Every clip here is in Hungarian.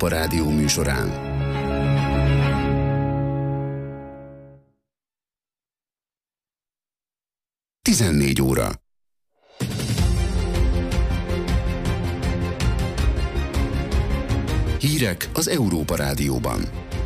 Európa Rádió műsorán. Tizennégy óra. Hírek az Európa Rádióban.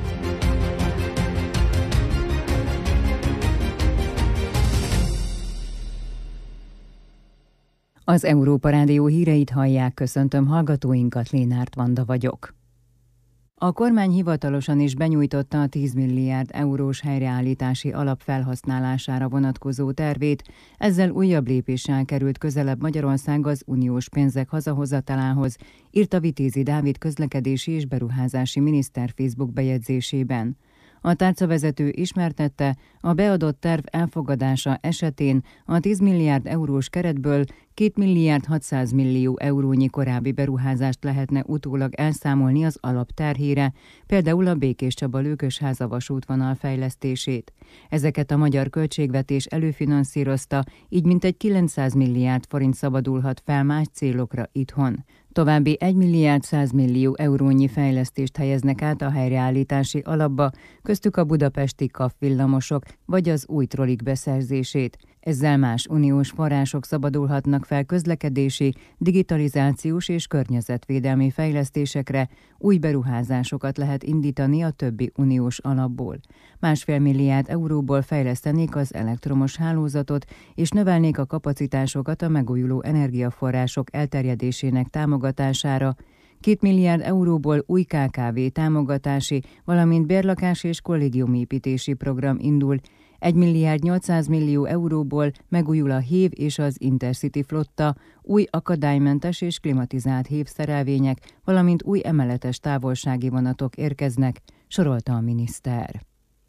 Az Európa Rádió híreit hallják, köszöntöm hallgatóinkat, Lénárt Vanda vagyok. A kormány hivatalosan is benyújtotta a 10 milliárd eurós helyreállítási alap felhasználására vonatkozó tervét, ezzel újabb lépéssel került közelebb Magyarország az uniós pénzek hazahozatalához, írta Vitézi Dávid közlekedési és beruházási miniszter Facebook bejegyzésében. A tárcavezető ismertette, a beadott terv elfogadása esetén a 10 milliárd eurós keretből 2 milliárd 600 millió eurónyi korábbi beruházást lehetne utólag elszámolni az alap terhére, például a Békéscsaba-Lőkösháza vasútvonal fejlesztését. Ezeket a magyar költségvetés előfinanszírozta, így mintegy 900 milliárd forint szabadulhat fel más célokra itthon. További 1 milliárd 100 millió eurónyi fejlesztést helyeznek át a helyreállítási alapba, köztük a budapesti KAF villamosok vagy az új trollik beszerzését. Ezzel más uniós források szabadulhatnak fel közlekedési, digitalizációs és környezetvédelmi fejlesztésekre, új beruházásokat lehet indítani a többi uniós alapból. 1,5 milliárd euróból fejlesztenék az elektromos hálózatot, és növelnék a kapacitásokat a megújuló energiaforrások elterjedésének támogatására. 2 milliárd euróból új KKV támogatási, valamint bérlakás és kollégiumépítési program indul, 1 milliárd 800 millió euróból megújul a hév és az Intercity flotta, új akadálymentes és klimatizált hévszerelvények, valamint új emeletes távolsági vonatok érkeznek, sorolta a miniszter.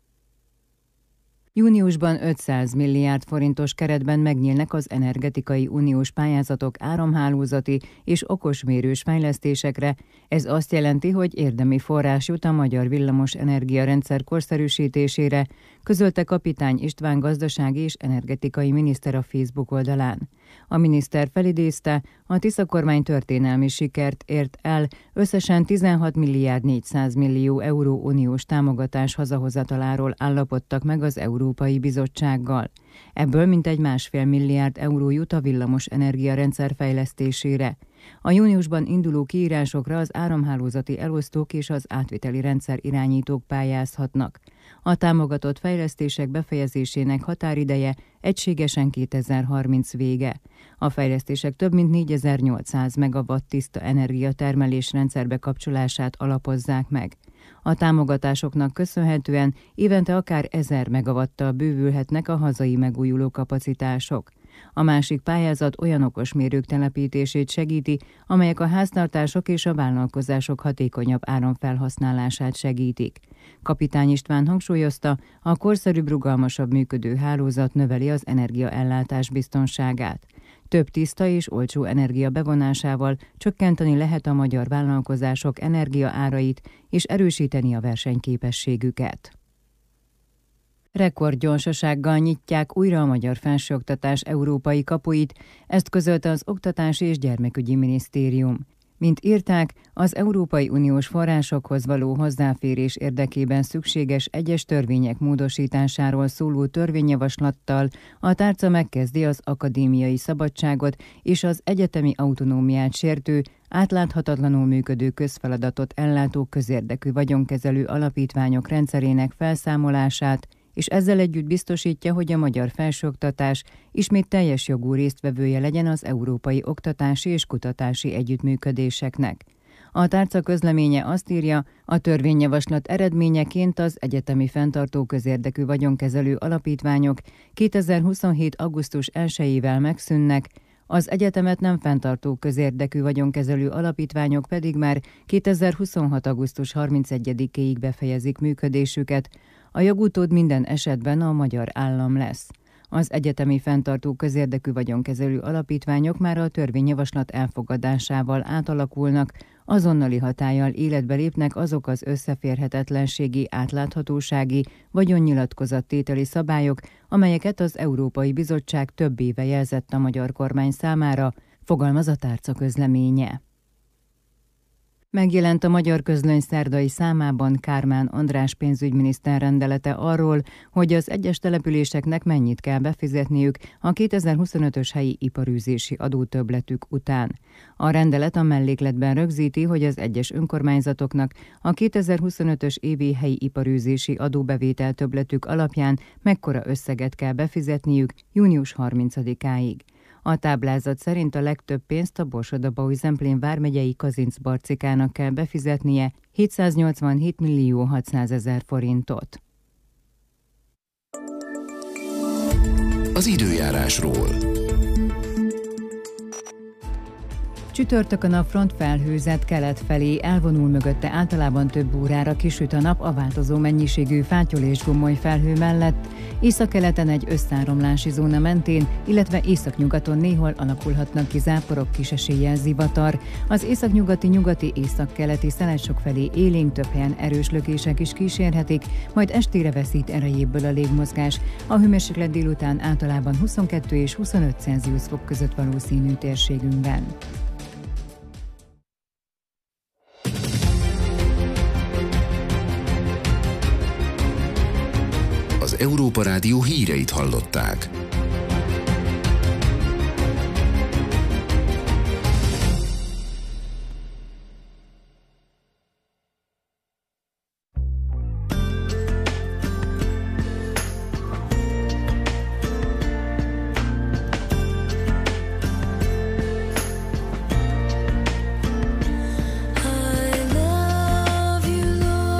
Júniusban 500 milliárd forintos keretben megnyílnak az energetikai uniós pályázatok áramhálózati és okosmérős fejlesztésekre. Ez azt jelenti, hogy érdemi forrás jut a magyar villamos energiarendszer korszerűsítésére, közölte Kapitány István gazdasági és energetikai miniszter a Facebook oldalán. A miniszter felidézte, a Tisza kormány történelmi sikert ért el, összesen 16 milliárd 400 millió euró uniós támogatás hazahozataláról állapodtak meg az Európai Bizottsággal. Ebből mintegy 1,5 milliárd euró jut a villamos energiarendszer fejlesztésére. A júniusban induló kiírásokra az áramhálózati elosztók és az átviteli rendszer irányítók pályázhatnak. A támogatott fejlesztések befejezésének határideje egységesen 2030 vége. A fejlesztések több mint 4800 megawatt tiszta energiatermelés rendszerbe kapcsolását alapozzák meg. A támogatásoknak köszönhetően évente akár 1000 megawattal bővülhetnek a hazai megújuló kapacitások. A másik pályázat olyan okosmérők telepítését segíti, amelyek a háztartások és a vállalkozások hatékonyabb áramfelhasználását segítik. Kapitány István hangsúlyozta, a korszerűbb, rugalmasabb működő hálózat növeli az energiaellátás biztonságát. Több tiszta és olcsó energia bevonásával csökkenteni lehet a magyar vállalkozások energiaárait és erősíteni a versenyképességüket. Rekordgyorsasággal nyitják újra a magyar felsőoktatás európai kapuit, ezt közölte az Oktatási és Gyermekügyi Minisztérium. Mint írták, az Európai Uniós forrásokhoz való hozzáférés érdekében szükséges egyes törvények módosításáról szóló törvényjavaslattal a tárca megkezdi az akadémiai szabadságot és az egyetemi autonómiát sértő, átláthatatlanul működő közfeladatot ellátó közérdekű vagyonkezelő alapítványok rendszerének felszámolását, és ezzel együtt biztosítja, hogy a magyar felsőoktatás ismét teljes jogú résztvevője legyen az európai oktatási és kutatási együttműködéseknek. A tárca közleménye azt írja, a törvényjavaslat eredményeként az egyetemi fenntartó közérdekű vagyonkezelő alapítványok 2027. augusztus 1-ével megszűnnek, az egyetemet nem fenntartó közérdekű vagyonkezelő alapítványok pedig már 2026. augusztus 31-ig befejezik működésüket, a jogutód minden esetben a magyar állam lesz. Az egyetemi fenntartó közérdekű vagyonkezelő alapítványok már a törvényjavaslat elfogadásával átalakulnak, azonnali hatállyal életbe lépnek azok az összeférhetetlenségi, átláthatósági, vagyonnyilatkozattételi szabályok, amelyeket az Európai Bizottság több éve jelzett a magyar kormány számára, fogalmaz a tárca közleménye. Megjelent a Magyar Közlöny szerdai számában Kármán András pénzügyminiszter rendelete arról, hogy az egyes településeknek mennyit kell befizetniük a 2025-ös helyi iparűzési adótöbbletük után. A rendelet a mellékletben rögzíti, hogy az egyes önkormányzatoknak a 2025-ös évi helyi iparűzési adóbevétel többletük alapján mekkora összeget kell befizetniük június 30-áig. A táblázat szerint a legtöbb pénzt a Borsod-Abaúj-Zemplén vármegyei Kazincbarcikának kell befizetnie, 787 millió 600 000 forintot. Az időjárásról. Csütörtökön a front felhőzet kelet felé elvonul, mögötte általában több órára kisüt a nap a változó mennyiségű fátyol és gomoly felhő mellett, északkeleten egy összáramlási zóna mentén, illetve északnyugaton néhol alakulhatnak ki záporok, kis eséllyel zivatar. Az északnyugati északkeleti szelesok felé élénk, több helyen erős lökések is kísérhetik, majd estére veszít erejéből a légmozgás. A hőmérséklet délután általában 22 és 25 Celsius fok között valószínű térségünkben. Az Európa Rádió híreit hallották.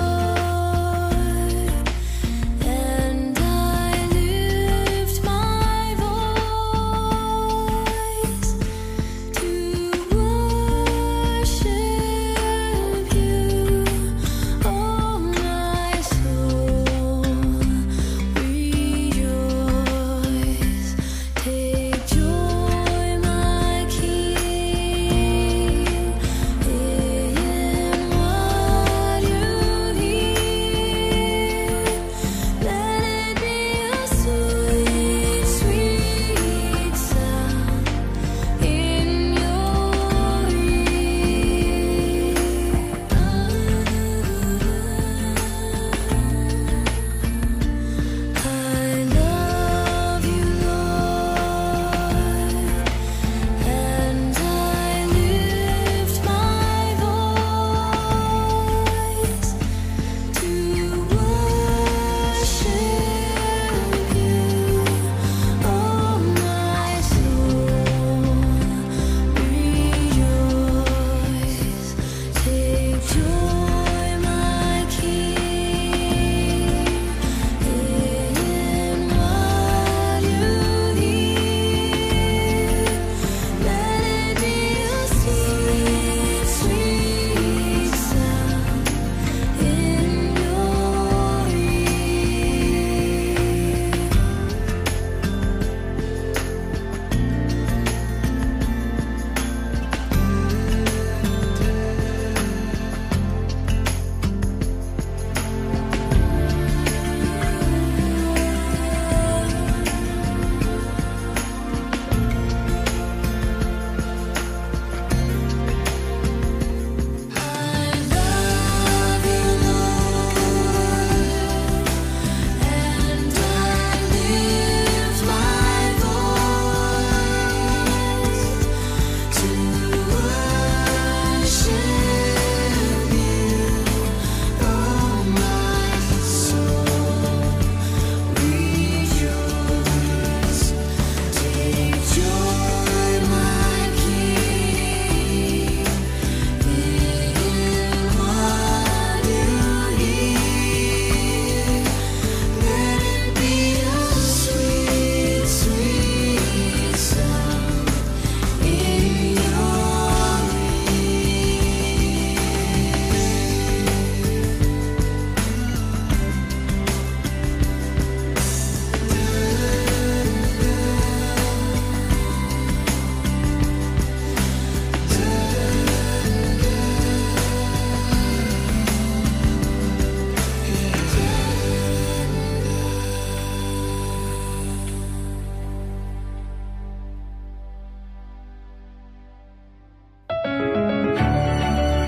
And I lift my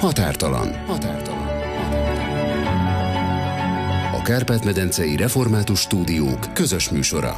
Határtalan. A Kárpát-medencei Református Stúdiók közös műsora.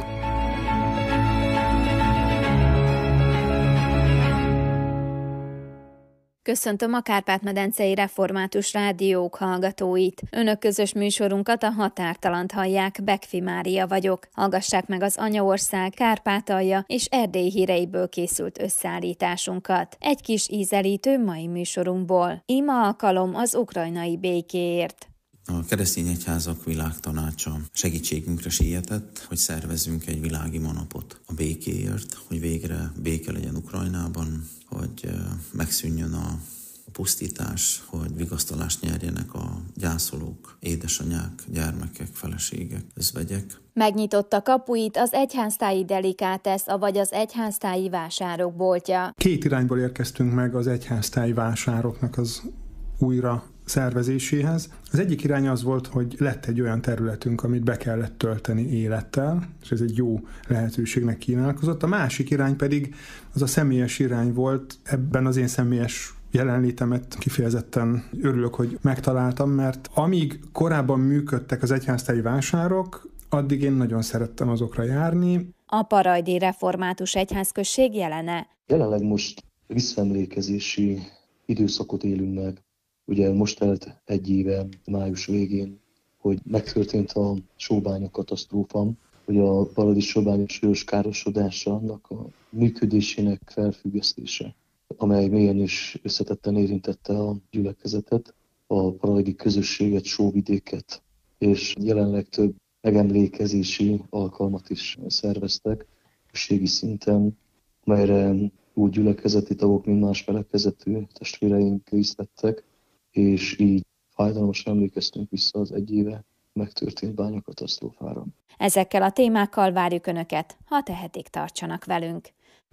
Köszöntöm a Kárpát-medencei Református Rádiók hallgatóit. Önök közös műsorunkat, a Határtalant hallják, Bekfi Mária vagyok. Hallgassák meg az Anyaország, Kárpátalja és Erdély híreiből készült összeállításunkat. Egy kis ízelítő mai műsorunkból. Ima alkalom az ukrajnai békéért. A Keresztény Egyházak Világtanácsa segítségünkre sietett, hogy szervezzünk egy világimanapot a békéért, hogy végre béke legyen Ukrajnában, hogy megszűnjön a pusztítás, hogy vigasztalást nyerjenek a gyászolók, édesanyák, gyermekek, feleségek, özvegyek. Megnyitotta kapuit az egyháztáji Delikátesz, avagy az egyháztáji vásárok boltja. Két irányból érkeztünk meg az egyháztáji vásároknak az újra szervezéséhez. Az egyik irány az volt, hogy lett egy olyan területünk, amit be kellett tölteni élettel, és ez egy jó lehetőségnek kínálkozott. A másik irány pedig az a személyes irány volt. Ebben az én személyes jelenlétemet kifejezetten örülök, hogy megtaláltam, mert amíg korábban működtek az egyháztáji vásárok, addig én nagyon szerettem azokra járni. A Parajdi Református Egyházközség jelene. Jelenleg most visszaemlékezési időszakot élünk meg. Ugye most telt egy éve, május végén, hogy megtörtént a sóbánya katasztrófa, hogy a Parajdi sóbánya súlyos károsodása, annak a működésének felfüggesztése, amely mélyen is összetetten érintette a gyülekezetet, a parajdi közösséget, sóvidéket, és jelenleg több megemlékezési alkalmat is szerveztek közösségi szinten, amelyre úgy gyülekezeti tagok, mint más felekezetű testvéreink részt vettek, és így fájdalmasan emlékeztünk vissza az egy éve megtörtént bányakatasztrófára. Ezekkel a témákkal várjuk Önöket, ha tehetik, tartsanak velünk.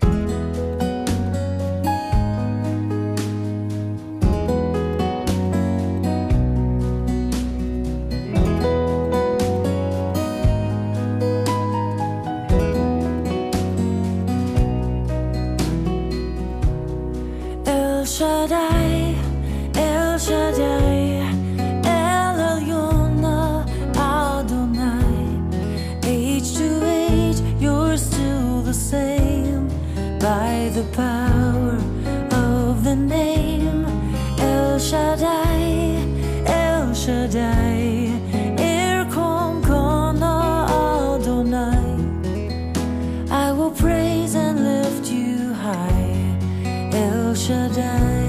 El Shaddai, El Shaddai, El Elyon Adonai. Age to age, you're still the same. By the power of the name El Shaddai, El Shaddai, Erkom Kana Adonai. I will praise and lift you high, El Shaddai.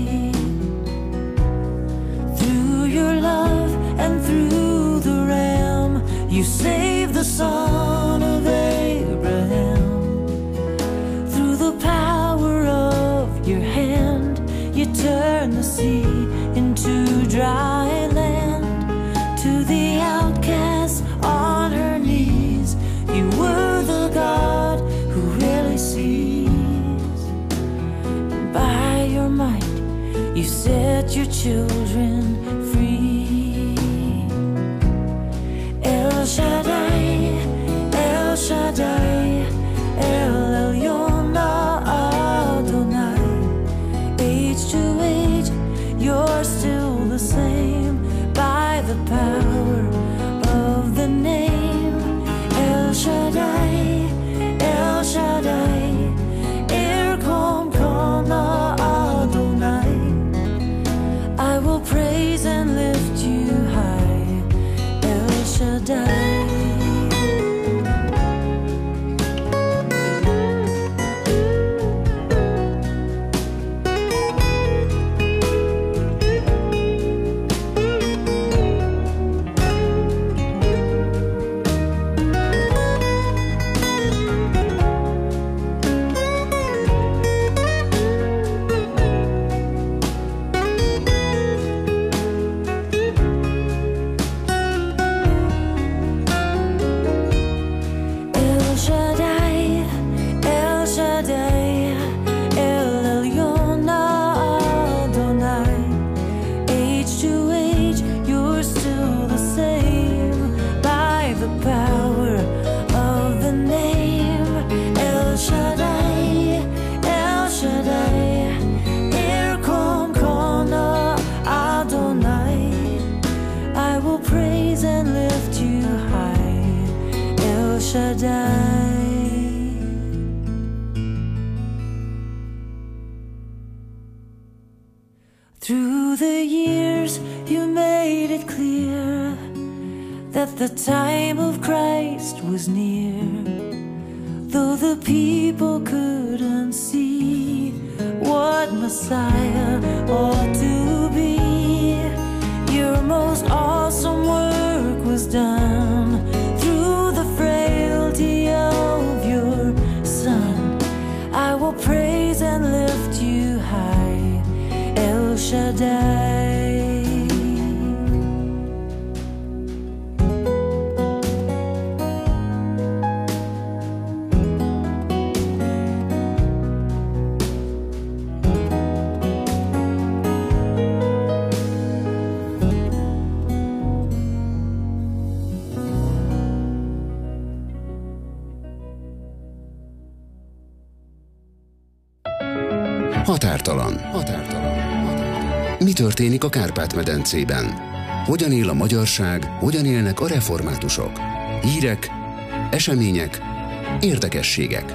Through your love and through the Ram, you saved the son of Abraham. Through the power of your hand, you turned the sea into dry land. To the outcast on her knees, you were the God who really sees. And by your might, you set your children free. El Shaddai, El Shaddai, El Elyon Adonai. Age to age, you're still the same. By the power of the name El Shaddai, El Shaddai, Erkom Kana Adonai. I will praise and lift you high, El Shaddai. Shaddai. Through the years you made it clear that the time of Christ was near. Though the people couldn't see what Messiah ought to be, your most awesome work was done through the frailty of your Son. I will praise and lift you high, El Shaddai. Határtalan. Mi történik a Kárpát-medencében? Hogyan él a magyarság, hogyan élnek a reformátusok? Hírek, események, érdekességek.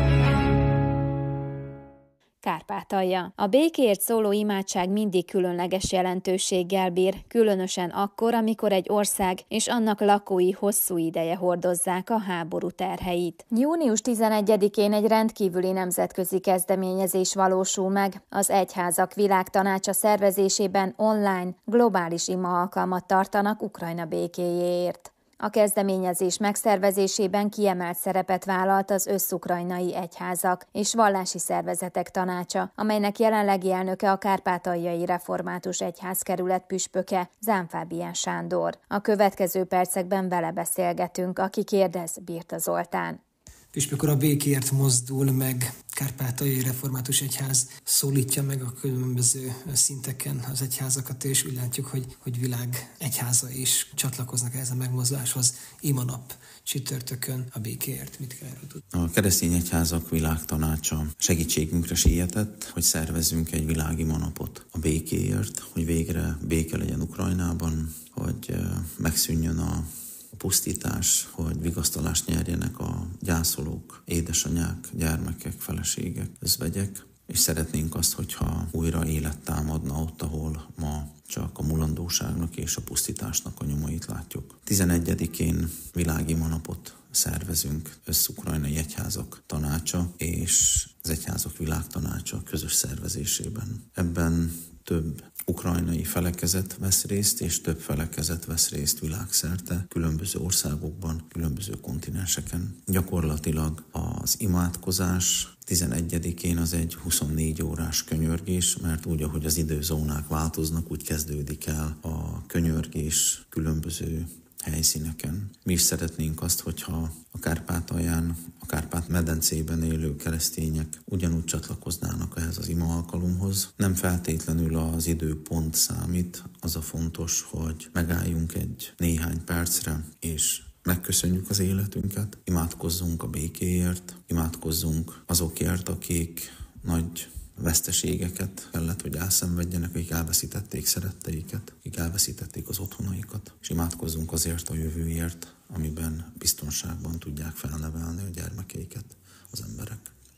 Kárpátalja. A békéért szóló imádság mindig különleges jelentőséggel bír, különösen akkor, amikor egy ország és annak lakói hosszú ideje hordozzák a háború terheit. Június 11-én egy rendkívüli nemzetközi kezdeményezés valósul meg. Az Egyházak Világtanácsa szervezésében online, globális ima alkalmat tartanak Ukrajna békéjéért. A kezdeményezés megszervezésében kiemelt szerepet vállalt az Összukrajnai Egyházak és Vallási Szervezetek Tanácsa, amelynek jelenlegi elnöke a Kárpátaljai Református Egyházkerület püspöke, Zán Fábián Sándor. A következő percekben vele beszélgetünk, aki kérdez, Birta Zoltán. Püspök úr, a békéért mozdul meg, Kárpátaljai Református Egyház szólítja meg a különböző szinteken az egyházakat, és úgy látjuk, hogy világ egyháza is csatlakoznak ehhez a megmozduláshoz. Imanap csütörtökön a békéért. Mit kell erről tudni? A Keresztény Egyházak Világtanácsa segítségünkre sietett, hogy szervezzünk egy világimanapot a békéért, hogy végre béke legyen Ukrajnában, hogy megszűnjön a pusztítás, hogy vigasztalást nyerjenek a gyászolók, édesanyák, gyermekek, feleségek, özvegyek, és szeretnénk azt, hogyha újra élet támadna ott, ahol ma csak a mulandóságnak és a pusztításnak a nyomait látjuk. 11-én világimanapot szervezünk, Összukrajnai Egyházak Tanácsa és az Egyházak Világtanácsa közös szervezésében. Ebben több ukrajnai felekezet vesz részt, és több felekezet vesz részt világszerte, különböző országokban, különböző kontinenseken. Gyakorlatilag az imádkozás 11-én az egy 24 órás könyörgés, mert úgy, ahogy az időzónák változnak, úgy kezdődik el a könyörgés különböző helyszíneken. Mi is szeretnénk azt, hogyha a Kárpátalján, a Kárpát-medencében élő keresztények ugyanúgy csatlakoznának ehhez az ima alkalomhoz. Nem feltétlenül az időpont számít, az a fontos, hogy megálljunk egy néhány percre, és megköszönjük az életünket, imádkozzunk a békéért, imádkozzunk azokért, akik nagy veszteségeket kellett, hogy elszenvedjenek, akik elveszítették szeretteiket, akik elveszítették az otthonaikat, és imádkozzunk azért a jövőért, amiben biztonságban tudják felnevelni a gyermekeiket az emberek.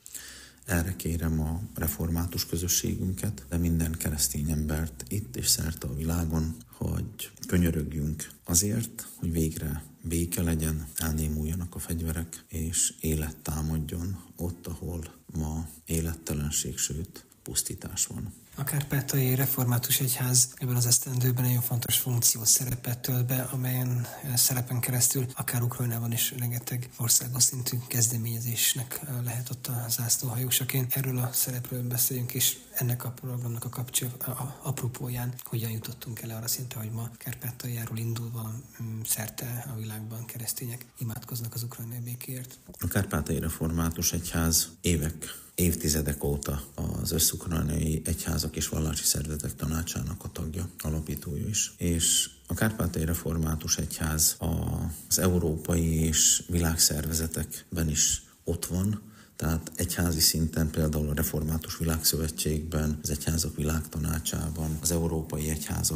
Erre kérem a református közösségünket, de minden keresztény embert itt és szerte a világon, hogy könyörögjünk azért, hogy végre béke legyen, elnémuljanak a fegyverek, és élet támadjon ott, ahol ma élettelenség, sőt pusztítás van. A Kárpátaljai Református Egyház ebben az esztendőben nagyon fontos funkciót, szerepet tölt be, amelyen szerepen keresztül akár Ukrajnában is rengeteg országos szintű kezdeményezésnek lehet ott a zászlóhajósaként. Erről a szerepről beszéljünk, és ennek a programnak a apropóján hogyan jutottunk el arra szintre, hogy ma Kárpátaljáról indulva szerte a világban keresztények imádkoznak az ukrajnai békéért. A Kárpátaljai Református Egyház évtizedek óta az Összukrajnai Egyházak és Vallási Szervezetek Tanácsának a tagja, alapítója is. És a Kárpátaljai Református Egyház az európai és világszervezetekben is ott van, tehát egyházi szinten például a Református Világszövetségben, az Egyházak Világtanácsában, az Európai Egyházak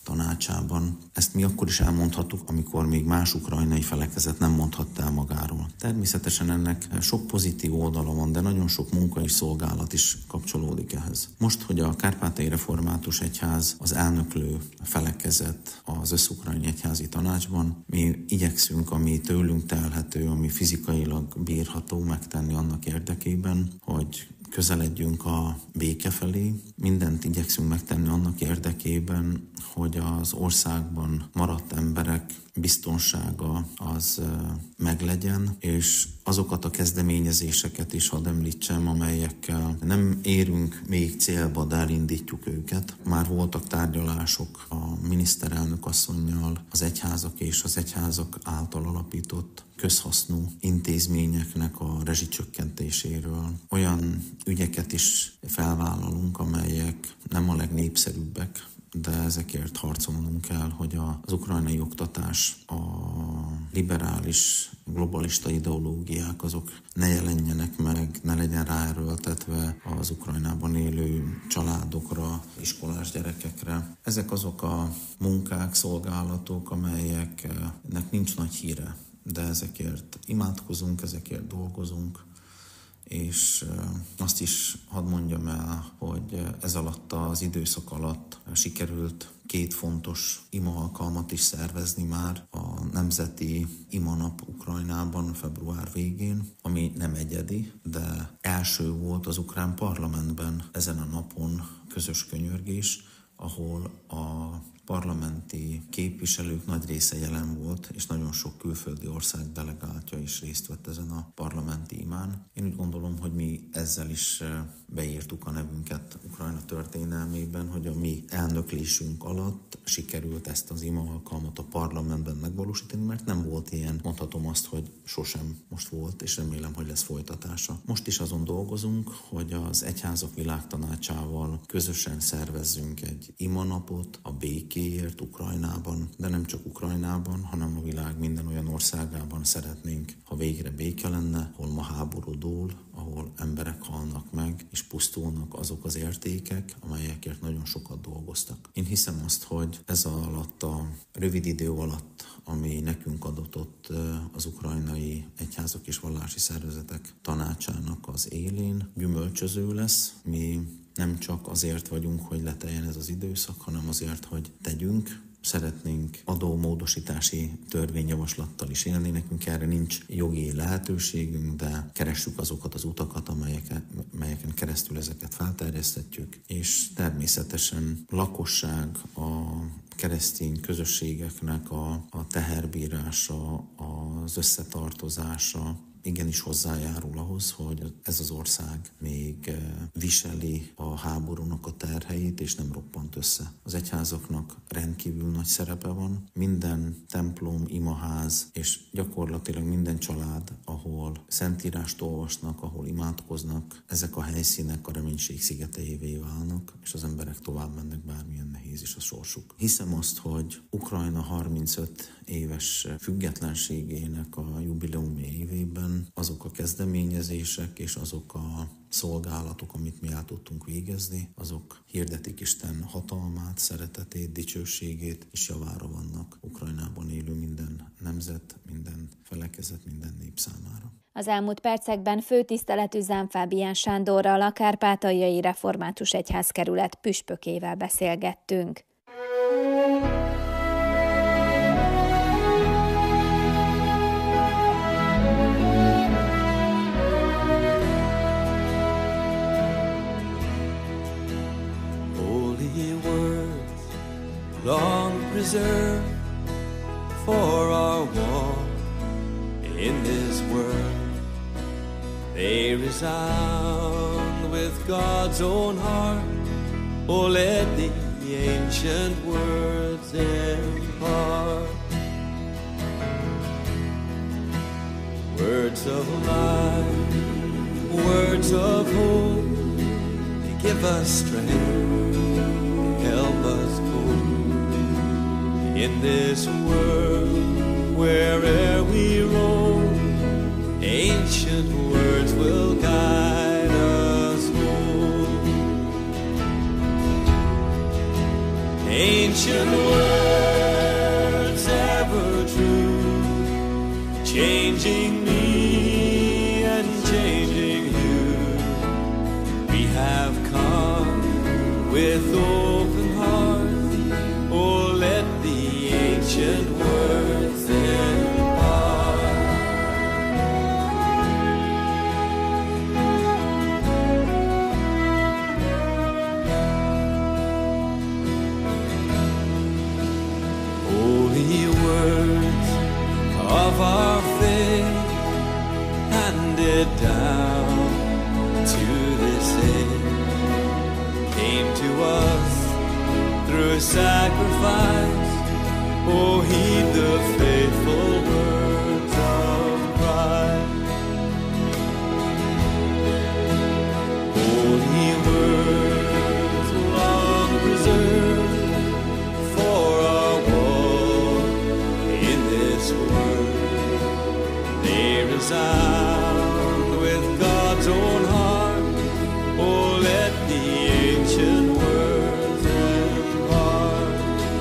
Tanácsában. Ezt mi akkor is elmondhattuk, amikor még más ukrajnai felekezet nem mondhatta el magáról. Természetesen ennek sok pozitív oldala van, de nagyon sok munka és szolgálat is kapcsolódik ehhez. Most, hogy a Kárpátaljai Református Egyház az elnöklő felekezet az Összukrajnai Egyházi Tanácsban, mi igyekszünk, ami tőlünk telhető, ami fizikailag bírható megtenni annak érdekében, hogy közeledjünk a béke felé. Mindent igyekszünk megtenni annak érdekében, hogy az országban maradt emberek biztonsága az meglegyen, és azokat a kezdeményezéseket is hadd említsem, amelyekkel nem érünk még célba, de elindítjuk őket. Már voltak tárgyalások a miniszterelnök asszonnyal az egyházak és az egyházak által alapított közhasznú intézményeknek a rezsicsökkentéséről. Olyan ügyeket is felvállalunk, amelyek nem a legnépszerűbbek, de ezekért harcolnunk kell, hogy az ukrajnai oktatás, a liberális, globalista ideológiák azok ne jelenjenek meg, ne legyen ráerőltetve az Ukrajnában élő családokra, iskolás gyerekekre. Ezek azok a munkák, szolgálatok, amelyeknek nincs nagy híre, de ezekért imádkozunk, ezekért dolgozunk, és azt is hadd mondjam el, hogy ez alatt az időszak alatt sikerült 2 fontos ima alkalmat is szervezni már, a Nemzeti Imanap Ukrajnában február végén, ami nem egyedi, de első volt az ukrán parlamentben ezen a napon közös könyörgés, ahol a parlamenti képviselők nagy része jelen volt, és nagyon sok külföldi ország delegáltja is részt vett ezen a parlamenti imán. Én úgy gondolom, hogy mi ezzel is beírtuk a nevünket Ukrajna történelmében, hogy a mi elnöklésünk alatt sikerült ezt az ima alkalmat a parlamentben megvalósítani, mert nem volt ilyen, mondhatom azt, hogy sosem most volt, és remélem, hogy lesz folytatása. Most is azon dolgozunk, hogy az Egyházak Világtanácsával közösen szervezzünk egy imanapot a békéért Ukrajnában, de nem csak Ukrajnában, hanem a világ minden olyan országában szeretnénk, ha végre béke lenne, hol ma háború dúl, ahol emberek halnak meg, és pusztulnak azok az értékek, amelyekért nagyon sokat dolgoztak. Én hiszem azt, hogy ez alatt a rövid idő alatt, ami nekünk adatott az ukrajnai egyházak és vallási szervezetek tanácsának az élén, gyümölcsöző lesz. Mi nem csak azért vagyunk, hogy leteljen ez az időszak, hanem azért, hogy tegyünk. Szeretnénk adómódosítási törvényjavaslattal is élni, nekünk erre nincs jogi lehetőségünk, de keressük azokat az utakat, amelyeken keresztül ezeket felterjeszthetjük, és természetesen lakosság, a keresztény közösségeknek a teherbírása, az összetartozása, igenis hozzájárul ahhoz, hogy ez az ország még viseli a háborúnak a terheit, és nem roppant össze. Az egyházaknak rendkívül nagy szerepe van. Minden templom, imaház, és gyakorlatilag minden család, ahol szentírást olvasnak, ahol imádkoznak, ezek a helyszínek a reménység szigeteivé válnak, és az emberek tovább mennek, bármilyen nehéz is a sorsuk. Hiszem azt, hogy Ukrajna 35 éves függetlenségének a jubileumi évében azok a kezdeményezések és azok a szolgálatok, amit mi el tudtunk végezni, azok hirdetik Isten hatalmát, szeretetét, dicsőségét, és javára vannak Ukrajnában élő minden nemzet, minden felekezet, minden nép számára. Az elmúlt percekben főtiszteletű Zám Fábián Sándorral, a Kárpátaljai Református Egyházkerület püspökével beszélgettünk. Long preserved for our walk in this world, they resound with God's own heart. Oh, let the ancient words impart words of life, words of hope. They give us strength, help us cope in this world, where'er we roam. Ancient words will guide us home. ancient words ever true, changing me and changing you. We have come with open hearts, oh let the ancient words impart. Holy words of our faith handed down to this age came to us through sacrifice. Oh, heed the faithful words of Christ. Holy words long preserved for our walk in this world. They resound with God's own heart. Oh, let the ancient words impart.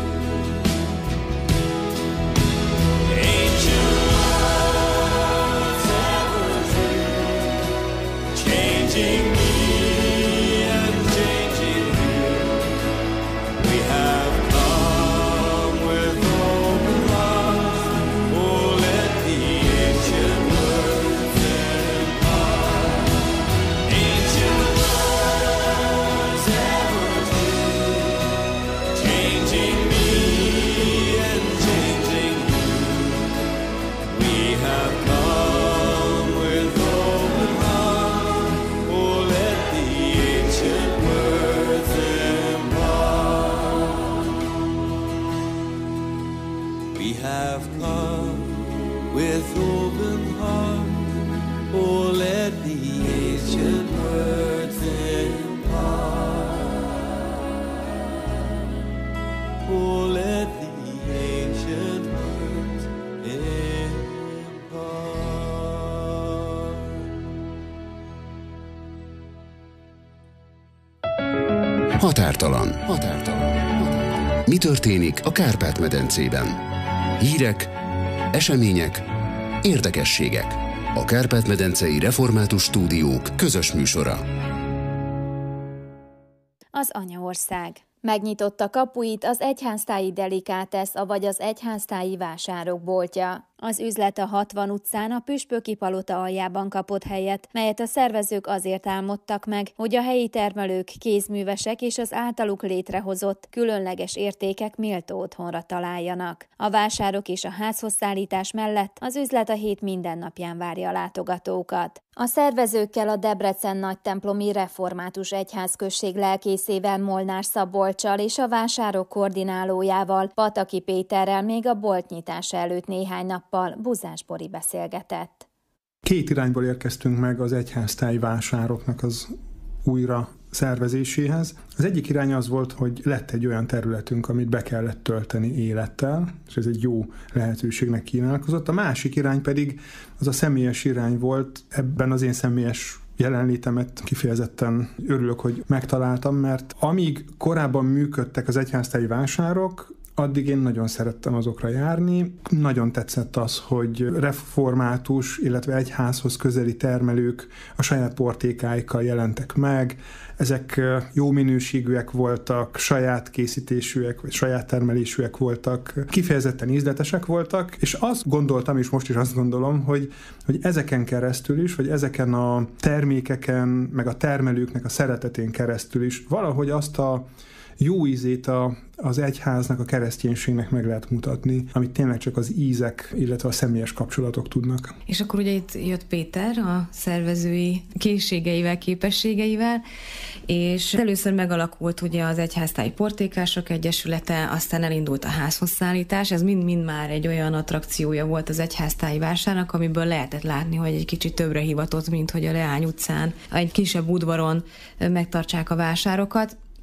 Ancient words ever true, changing me and changing you. We have come with open hearts. Oh, let the ancient words impart. Ancient words ever true, changing me and changing you. We have come with open hearts. Oh, let the ancient words impart. We have come with open hearts. Oh, let the ancient words impart. Oh, let the ancient words impart. Határtalan. Mi történik a Kárpát-medencében? Hírek, események, érdekességek. A Kárpát-medencei Református Stúdiók közös műsora. Az Anyaország megnyitotta kapuit az Egyháztáji Delikátesz, avagy az Egyháztáji Vásárok boltja. Az üzlet a 60 utcán a Püspöki Palota aljában kapott helyet, melyet a szervezők azért álmodtak meg, hogy a helyi termelők, kézművesek és az általuk létrehozott különleges értékek méltó otthonra találjanak. A vásárok és a házhozszállítás mellett az üzlet a hét minden napján várja a látogatókat. A szervezőkkel a Debrecen Nagytemplomi Református Egyházközség lelkészével, Molnár Szabolccsal és a vásárok koordinálójával, Pataki Péterrel még a bolt nyitása előtt néhány nappal Buzás Bori beszélgetett. Két irányból érkeztünk meg az egyháztáji vásároknak az újra szervezéséhez. Az egyik irány az volt, hogy lett egy olyan területünk, amit be kellett tölteni élettel, és ez egy jó lehetőségnek kínálkozott. A másik irány pedig az a személyes irány volt. Ebben az én személyes jelenlétemet kifejezetten örülök, hogy megtaláltam, mert amíg korábban működtek az egyháztáji vásárok, addig én nagyon szerettem azokra járni. Nagyon tetszett az, hogy református, illetve egyházhoz közeli termelők a saját portékáikkal jelentek meg. Ezek jó minőségűek voltak, saját készítésűek, vagy saját termelésűek voltak, kifejezetten ízletesek voltak, és azt gondoltam, és most is azt gondolom, hogy ezeken keresztül is, vagy ezeken a termékeken, meg a termelőknek a szeretetén keresztül is valahogy azt a jó ízét az egyháznak, a kereszténységnek meg lehet mutatni, amit tényleg csak az ízek, illetve a személyes kapcsolatok tudnak. És akkor ugye itt jött Péter a szervezői készségeivel, képességeivel, és először megalakult ugye az Egyháztáji Portékások Egyesülete, aztán elindult a házhozszállítás, ez mind-mind már egy olyan attrakciója volt az egyháztáji vásárnak, amiből lehetett látni, hogy egy kicsit többre hivatott, mint hogy a Leány utcán, egy kisebb udvaron megtartsák a vásárokat.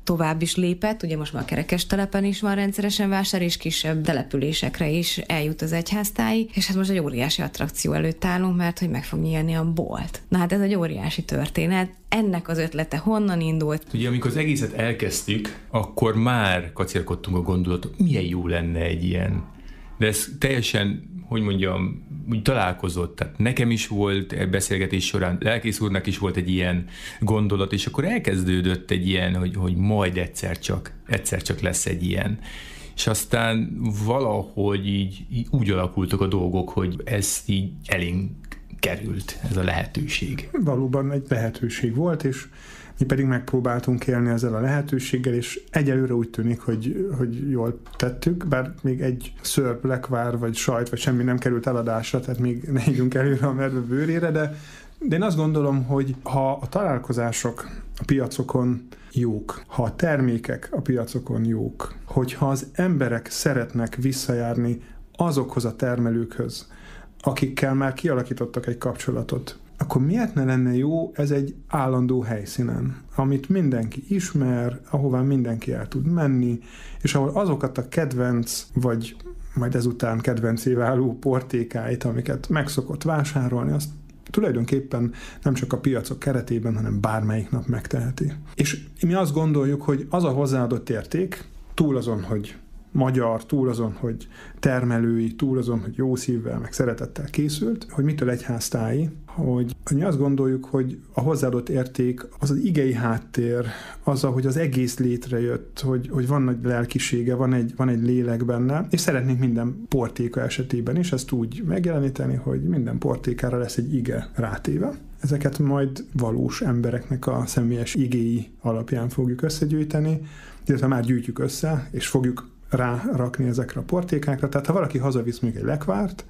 tovább is lépett, ugye most már a Kerekestelepen is van rendszeresen vásár, és kisebb településekre is eljut az egyháztáji, és hát most egy óriási attrakció előtt állunk, mert hogy meg fog nyílni a bolt. Na hát ez egy óriási történet. Ennek az ötlete honnan indult? Ugye amikor az egészet elkezdtük, akkor már kacérkodtunk a gondolatot, milyen jó lenne egy ilyen. De ez teljesen, hogy mondjam, úgy találkozott. Tehát nekem is volt beszélgetés során, lelkész úrnak is volt egy ilyen gondolat, és akkor elkezdődött egy ilyen, hogy majd egyszer csak lesz egy ilyen. És aztán valahogy így úgy alakultak a dolgok, hogy ez így elénk került, ez a lehetőség. Valóban egy lehetőség volt, és mi pedig megpróbáltunk élni ezzel a lehetőséggel, és egyelőre úgy tűnik, hogy jól tettük, bár még egy szörp, lekvár, vagy sajt, vagy semmi nem került eladásra, tehát még ne ígyunk előre a medve bőrére, de én azt gondolom, hogy ha a találkozások a piacokon jók, ha a termékek a piacokon jók, hogyha az emberek szeretnek visszajárni azokhoz a termelőkhöz, akikkel már kialakítottak egy kapcsolatot, akkor miért ne lenne jó ez egy állandó helyszínen, amit mindenki ismer, ahová mindenki el tud menni, és ahol azokat a kedvenc, vagy majd ezután kedvencé váló portékáit, amiket megszokott vásárolni, azt tulajdonképpen nem csak a piacok keretében, hanem bármelyik nap megteheti. És mi azt gondoljuk, hogy az a hozzáadott érték, túl azon, hogy magyar, túl azon, hogy termelői, túl azon, hogy jó szívvel, meg szeretettel készült, hogy mitől egyháztáji, hogy mi azt gondoljuk, hogy a hozzáadott érték az az igei háttér, az, hogy az egész létrejött, hogy van nagy lelkisége, van egy lélek benne, és szeretnénk minden portéka esetében is ezt úgy megjeleníteni, hogy minden portékára lesz egy ige rátéve. Ezeket majd valós embereknek a személyes igéi alapján fogjuk összegyűjteni, illetve már gyűjtjük össze, és fogjuk rárakni ezekre a portékákra. Tehát ha valaki hazavisz még egy lekvárt,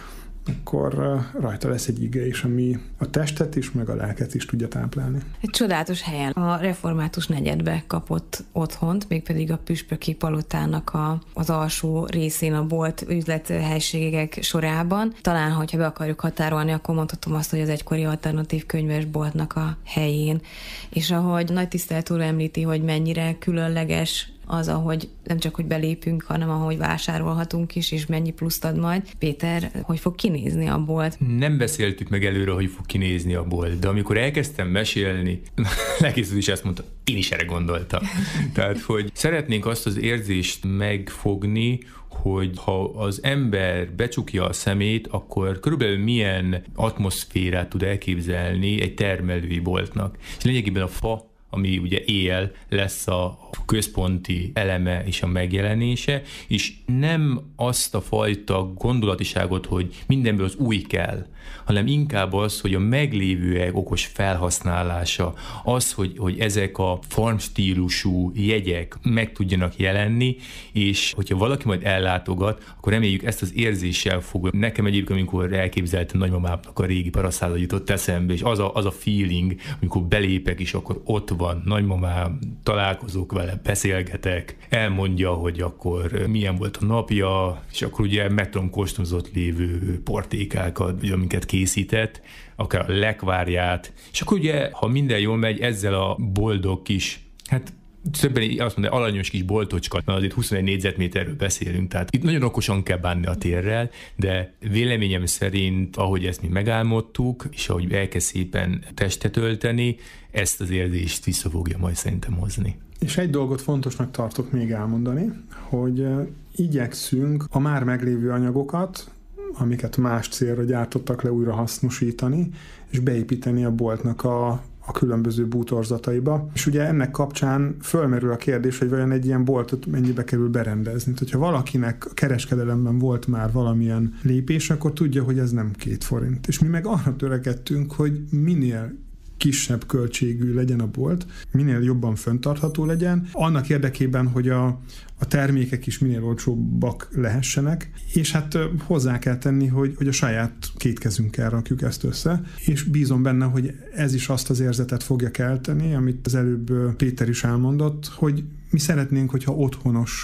akkor rajta lesz egy ige is, ami a testet is, meg a lelket is tudja táplálni. Egy csodálatos helyen a református negyedbe kapott otthont, mégpedig a püspöki palotának az alsó részén a bolt üzlethelységek sorában. Talán, hogyha be akarjuk határolni, akkor mondhatom azt, hogy az egykori alternatív könyvesboltnak a helyén. És ahogy Nagy Tisztelt úr említi, hogy mennyire különleges az, ahogy nem csak, hogy belépünk, hanem ahogy vásárolhatunk is, és mennyi pluszt ad majd. Péter, hogy fog kinézni a bolt? Nem beszéltük meg előre, hogy fog kinézni a bolt, de amikor elkezdtem mesélni, lelkész úr is ezt mondta, én is erre gondoltam. Tehát, hogy szeretnénk azt az érzést megfogni, hogy ha az ember becsukja a szemét, akkor körülbelül milyen atmoszférát tud elképzelni egy termelői boltnak. És lényegében a fa, ami ugye éjjel lesz a központi eleme és a megjelenése, és nem azt a fajta gondolatiságot, hogy mindenből az új kell, hanem inkább az, hogy a meglévőek okos felhasználása, az, hogy ezek a farmstílusú jegyek meg tudjanak jelenni, és hogyha valaki majd ellátogat, akkor reméljük ezt az érzéssel fog. Nekem egyébként, amikor elképzeltem nagymamámnak a régi parasztáza jutott eszembe, és az a feeling, amikor belépek, és akkor ott van nagymamám, találkozok vele, beszélgetek, elmondja, hogy akkor milyen volt a napja, és akkor ugye meg tudom kóstolni lévő portékákat, amiket készített, akár a lekvárját, és akkor ugye, ha minden jól megy, ezzel a boldog kis, hát többen azt mondja, alanyos kis boltocska, mert azért 21 négyzetméterről beszélünk, tehát itt nagyon okosan kell bánni a térrel, de véleményem szerint, ahogy ezt mi megálmodtuk, és ahogy elkezd szépen testet ölteni, ezt az érzést vissza fogja majd szerintem hozni. És egy dolgot fontosnak tartok még elmondani, hogy igyekszünk a már meglévő anyagokat, amiket más célra gyártottak le, újra hasznosítani, és beépíteni a boltnak a különböző bútorzataiba. És ugye ennek kapcsán fölmerül a kérdés, hogy vajon egy ilyen boltot mennyibe kerül berendezni. Tehát, hogyha valakinek a kereskedelemben volt már valamilyen lépés, akkor tudja, hogy ez nem 2 forint. És mi meg arra törekedtünk, hogy minél kisebb költségű legyen a bolt, minél jobban fenntartható legyen, annak érdekében, hogy a termékek is minél olcsóbbak lehessenek, és hát hozzá kell tenni, hogy a saját 2 kezünkkel rakjuk ezt össze, és bízom benne, hogy ez is azt az érzetet fogja kelteni, amit az előbb Péter is elmondott, hogy mi szeretnénk, hogyha otthonos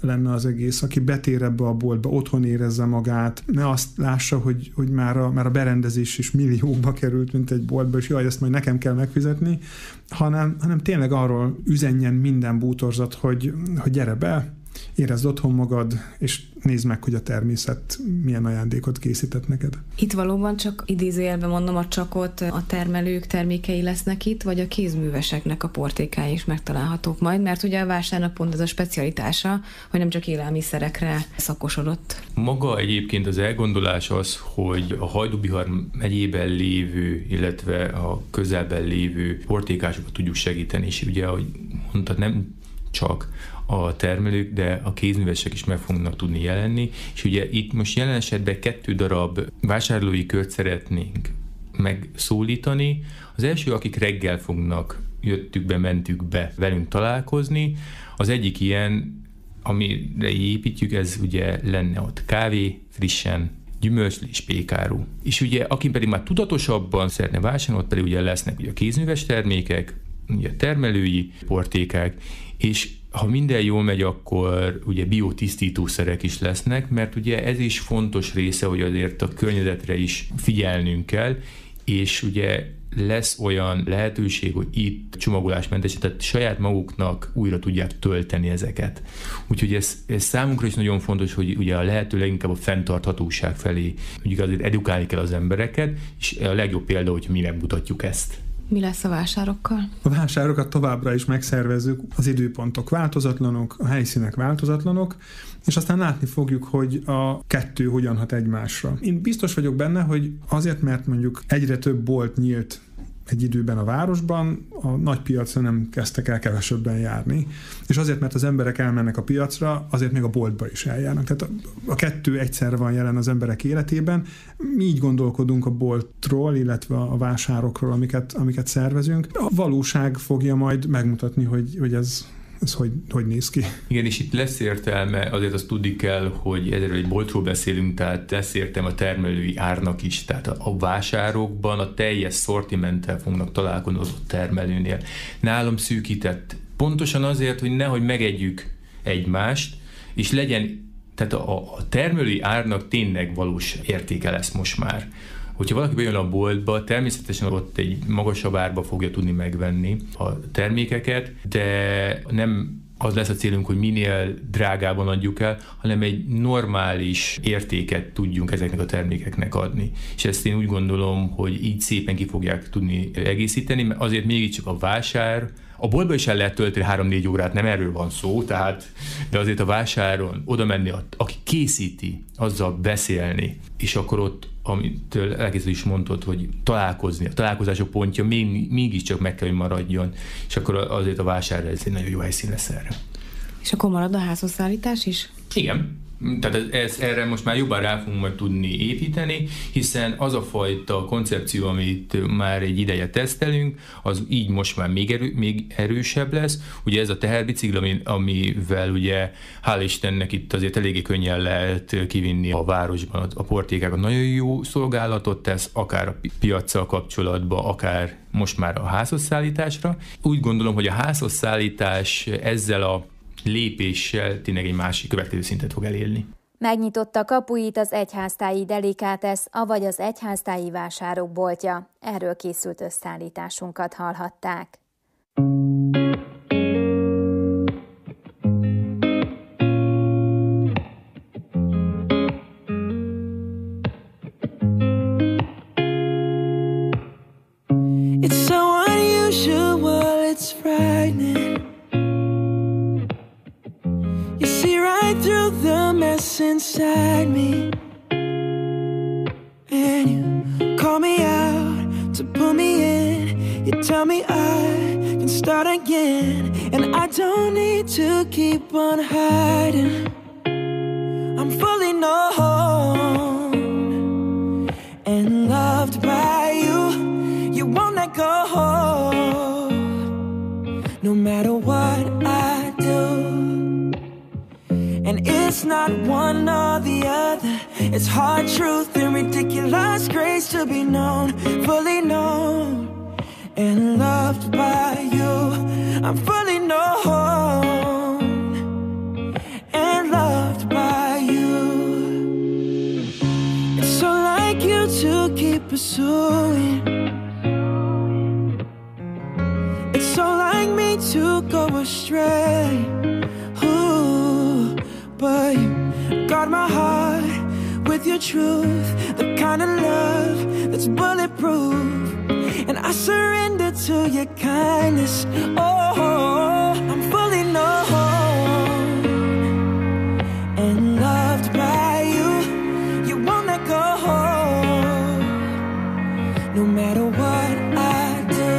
lenne az egész, aki betér ebbe a boltba, otthon érezze magát, ne azt lássa, hogy már a berendezés is milliókba került, mint egy boltba, és jaj, ezt majd nekem kell megfizetni, hanem tényleg arról üzenjen minden bútorzat, hogy gyere be, érezd otthon magad, és nézd meg, hogy a természet milyen ajándékot készített neked. Itt valóban csak idézőjelben mondom a csakot, a termelők termékei lesznek itt, vagy a kézműveseknek a portékái is megtalálhatók majd, mert ugye a vásárnak pont ez a specialitása, hogy nem csak élelmiszerekre szakosodott. Maga egyébként az elgondolás az, hogy a Hajdú-Bihar megyében lévő, illetve a közelben lévő portékásokat tudjuk segíteni, és ugye, ahogy mondtad, nem csak a termelők, de a kézművesek is meg fognak tudni jelenni, és ugye itt most jelen esetben 2 darab vásárlói kört szeretnénk megszólítani. Az első, akik reggel fognak jöttük be, mentük be velünk találkozni, az egyik ilyen, amire építjük, ez ugye lenne ott kávé, frissen, gyümölcslés, pékáru. És ugye, aki pedig már tudatosabban szeretne vásárolni, ott pedig ugye lesznek ugye a kézműves termékek, ugye termelői portékák, és ha minden jól megy, akkor ugye biotisztítószerek is lesznek, mert ugye ez is fontos része, hogy azért a környezetre is figyelnünk kell, és ugye lesz olyan lehetőség, hogy itt csomagolásmentes, tehát saját maguknak újra tudják tölteni ezeket. Úgyhogy ez számunkra is nagyon fontos, hogy ugye a lehető leginkább a fenntarthatóság felé ugye azért edukálni kell az embereket, és a legjobb példa, hogyha mi megmutatjuk ezt. Mi lesz a vásárokkal? A vásárokat továbbra is megszervezzük, az időpontok változatlanok, a helyszínek változatlanok, és aztán látni fogjuk, hogy a kettő hogyan hat egymásra. Én biztos vagyok benne, hogy azért, mert mondjuk egyre több bolt nyílt egy időben a városban, a nagy piacra nem kezdtek el kevesebben járni, és azért, mert az emberek elmennek a piacra, azért még a boltba is eljárnak. Tehát a kettő egyszerre van jelen az emberek életében. Mi így gondolkodunk a boltról, illetve a vásárokról, amiket szervezünk. A valóság fogja majd megmutatni, hogy ez hogy néz ki. Igen, és itt lesz értelme, azért azt tudni kell, hogy ezzel egy boltról beszélünk, tehát lesz értelme a termelői árnak is, tehát a vásárokban a teljes szortimenttel fognak találkozni az ott termelőnél. Nálam szűkített. Pontosan azért, hogy nehogy megegyük egymást, és legyen, tehát a termelői árnak tényleg valós értéke lesz most már. Hogyha valaki bejön a boltba, természetesen ott egy magasabb árba fogja tudni megvenni a termékeket, de nem az lesz a célunk, hogy minél drágában adjuk el, hanem egy normális értéket tudjunk ezeknek a termékeknek adni. És ezt én úgy gondolom, hogy így szépen ki fogják tudni egészíteni, mert azért mégiscsak a vásár, a boltba is el lehet tölteni 3-4 órát, nem erről van szó, de azért a vásáron oda menni, aki készíti, azzal beszélni, és akkor ott, amit elkészül is mondtad, hogy találkozni, a találkozások pontja mégiscsak meg kell, hogy maradjon, és akkor azért a vásárra ez egy nagyon jó helyszín lesz erre. És akkor marad a házhozszállítás is? Igen. Tehát erre most már jobban rá fogunk majd tudni építeni, hiszen az a fajta koncepció, amit már egy ideje tesztelünk, az így most már még erősebb lesz. Ugye ez a teherbicikli, amivel ugye hál' Istennek itt azért eléggé könnyen lehet kivinni a városban a portékákat. Nagyon jó szolgálatot tesz, akár a piaccal kapcsolatban, akár most már a házhozszállításra. Úgy gondolom, hogy a házhozszállítás ezzel a lépéssel tényleg egy másik következő szintet fog elérni. Megnyitotta kapuit az egyháztáji Delicatesz, avagy az egyháztáji vásárok boltja. Erről készült összeállításunkat hallhatták. It's so unusual, it's frightening. You see right through the mess inside me, and you call me out to pull me in. You tell me I can start again, and I don't need to keep on hiding. I'm fully known and loved by you. You won't let go, no matter what I do. And it's not one or the other. It's hard truth and ridiculous grace to be known, fully known and loved by you. I'm fully known and pursuing. It's so like me to go astray. Ooh, but you guard my heart with your truth, the kind of love that's bulletproof. And I surrender to your kindness. Oh, I'm fully known and loved by you. You won't let go. No matter what I do,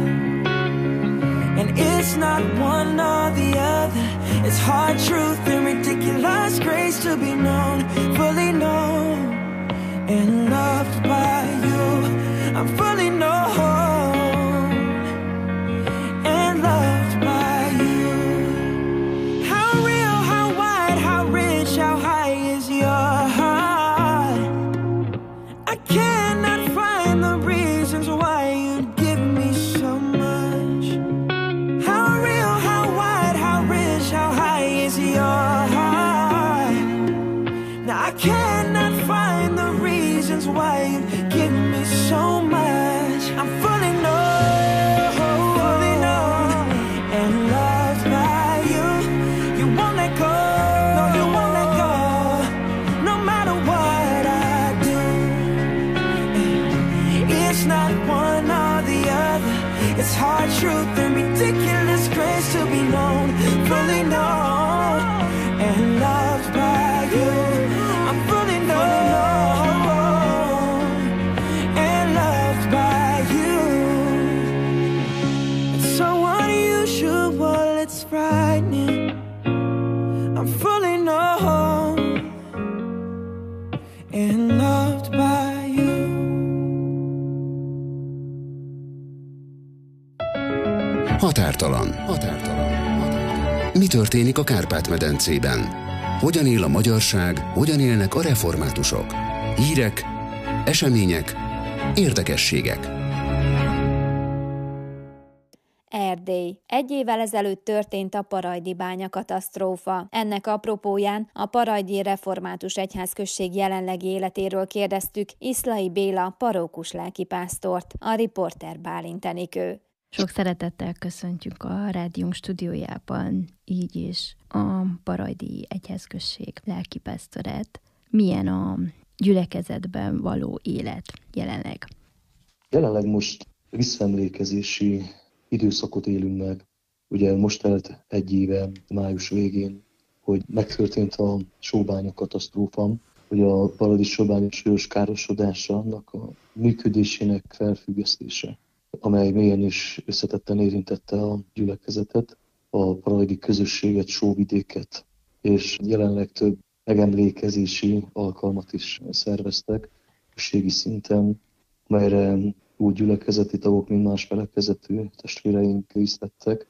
and it's not one or the other. It's hard truth and ridiculous grace to be known, fully known and loved by you. I'm fully known and loved by you. How real, how wide, how rich, how high is your heart? I cannot find the reasons why you'd give me so much. How real, how wide, how rich, how high is your heart? Now I cannot find the reasons why you'd give me so much. I'm fully known and loved by you. You won't let go, no, you won't let go. No matter what I do, it's not one or the other. It's hard truth and ridiculous grace to be known, fully known and loved by you. I'm fully known and loved by you. It's so unusual, it's frightening. I'm fully known and loved by you. Határtalan. Mi történik a Kárpát-medencében? Hogyan él a magyarság, hogyan élnek a reformátusok? Hírek, események, érdekességek. Erdély. 1 évvel ezelőtt történt a parajdi bányakatasztrófa. Ennek apropóján a Parajdi Református Egyházközség jelenlegi életéről kérdeztük Iszlai Béla parókus lelkipásztort, a riporter Bálint Enikő. Sok szeretettel köszöntjük a rádiónk stúdiójában, így is a Parajdi Egyházközség lelkipásztorát. Milyen a gyülekezetben való élet jelenleg? Jelenleg most visszaemlékezési időszakot élünk meg. Ugye most telt 1 éve, május végén, hogy megtörtént a sóbánya katasztrófa, hogy a parajdi sóbánya súlyos károsodása, annak a működésének felfüggesztése, amely mélyen és összetetten érintette a gyülekezetet, a parajdi közösséget, sóvidéket, és jelenleg több megemlékezési alkalmat is szerveztek közösségi szinten, melyre úgy gyülekezeti tagok, mint más felekezetű testvéreink részt vettek,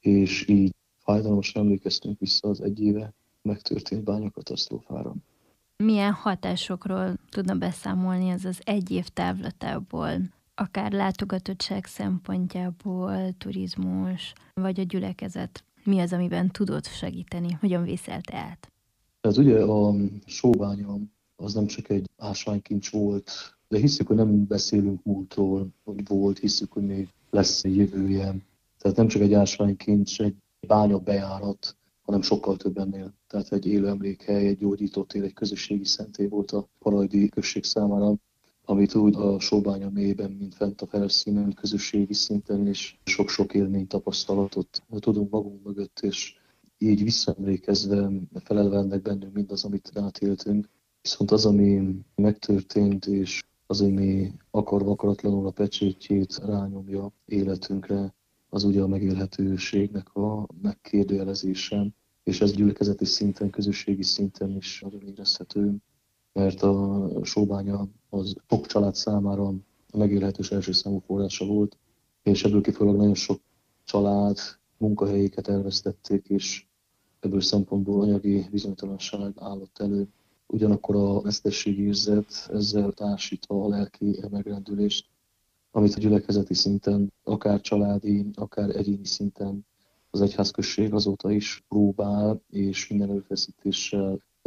és így fájdalmasan emlékeztünk vissza az 1 éve megtörtént bányakatasztrófára. Milyen hatásokról tudna beszámolni ez az 1 év távlatából, akár látogatottság szempontjából, turizmus, vagy a gyülekezet? Mi az, amiben tudod segíteni? Hogyan vészelte át? Ez ugye a sóbánya az nem csak egy ásványkincs volt, de hiszük, hogy nem beszélünk múltról, hogy volt, hiszük, hogy még lesz egy jövője. Tehát nem csak egy ásványkincs, egy bánya bejárat, hanem sokkal több ennél. Tehát egy élő emlékhely, egy gyógyító tér, egy közösségi szentély volt a parajdi község számára, amit úgy a sóbánya mélyében, mint fent a felszínen, közösségi szinten, és sok-sok élmény, tapasztalatot tudunk magunk mögött, és így visszaemlékezve felelve ennek bennünk mindaz, amit átéltünk. Viszont az, ami megtörtént, és az, ami akarva akaratlanul a pecsétjét rányomja életünkre, az ugye a megélhetőségnek a megkérdőjelezése, és ez gyülekezeti szinten, közösségi szinten is nagyon érezhető, mert a sóbánya az sok család számára a megélhetős első számú forrása volt, és ebből kifolyólag nagyon sok család munkahelyéket elvesztették, és ebből szempontból anyagi bizonytalanság állott elő. Ugyanakkor a vesztességi érzet ezzel társítva a lelki megrendülést, amit a gyülekezeti szinten, akár családi, akár egyéni szinten az egyházközség azóta is próbál, és minden erőfeszítéssel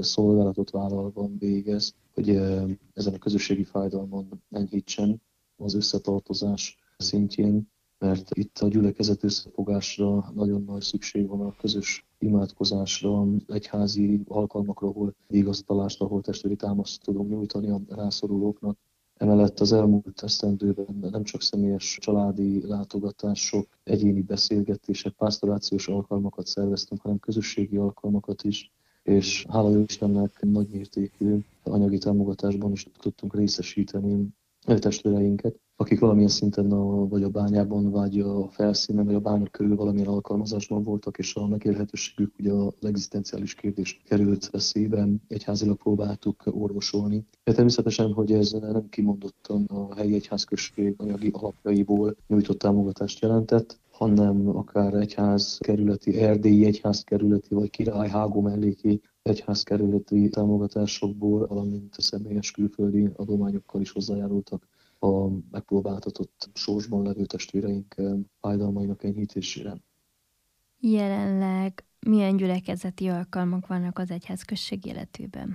szolgálatot vállalva végez, hogy ezen a közösségi fájdalmon enyhítsen az összetartozás szintjén, mert itt a gyülekezet összefogásra nagyon nagy szükség van, a közös imádkozásra, egyházi alkalmakra, ahol vigasztalást, ahol testvéri támaszt tudunk nyújtani a rászorulóknak. Emellett az elmúlt esztendőben nem csak személyes családi látogatások, egyéni beszélgetések, pásztorációs alkalmakat szerveztünk, hanem közösségi alkalmakat is, és hála jó Istennek nagymértékű anyagi támogatásban is tudtunk részesíteni testvéreinket, akik valamilyen szinten vagy a bányában, vagy a felszínen, vagy a bánya körül valamilyen alkalmazásban voltak, és a megélhetőségük ugye a egzisztenciális kérdés került veszélybe, egyházilag próbáltuk orvosolni. De természetesen, hogy ez nem kimondottan a helyi egyházközség anyagi alapjaiból nyújtott támogatást jelentett, hanem akár egyházkerületi, erdélyi egyházkerületi, vagy Királyhágó melléki egyházkerületi támogatásokból, valamint a személyes külföldi adományokkal is hozzájárultak a megpróbáltatott sorsban levő testvéreink fájdalmainak enyhítésére. Jelenleg milyen gyülekezeti alkalmak vannak az egyházközség életében?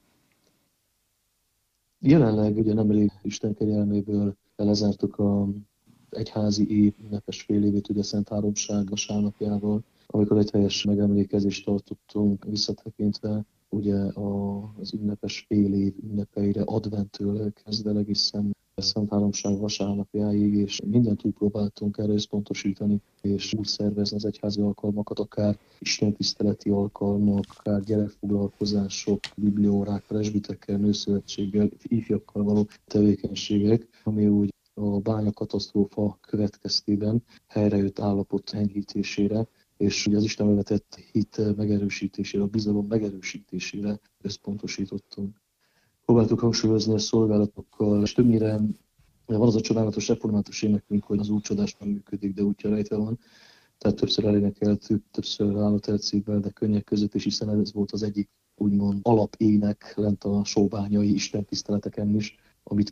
Jelenleg ugye nemrég Isten kegyelméből lezártuk az egyházi év ünnepes félévét, ugye Szent Háromság vasárnapjával, amikor egy teljes megemlékezést tartottunk visszatekintve, ugye az ünnepes fél év ünnepeire, adventtől kezdve egészen Szent Háromság vasárnapjáig, és mindent úgy próbáltunk erre összpontosítani, és úgy szervezni az egyházi alkalmakat, akár istentiszteleti alkalmak, akár gyerekfoglalkozások, bibliórák, presbitekkel, nőszövetséggel, ifjakkal való tevékenységek, ami úgy a bányakatasztrófa következtében helyrejött állapot enyhítésére, és ugye az Istenbe vetett hit megerősítésére, a bizalom megerősítésére összpontosítottunk. Próbáltuk hangsúlyozni a szolgálatokkal, és többnyire van az a csodálatos református énekünk, hogy az úr csodás nem működik, de útja rejtve van. Tehát többször elénekeltük, többször állott elcékben, de könnyek között, és hiszen ez volt az egyik úgymond alapének lent a sóbányai istentiszteleteken is, amit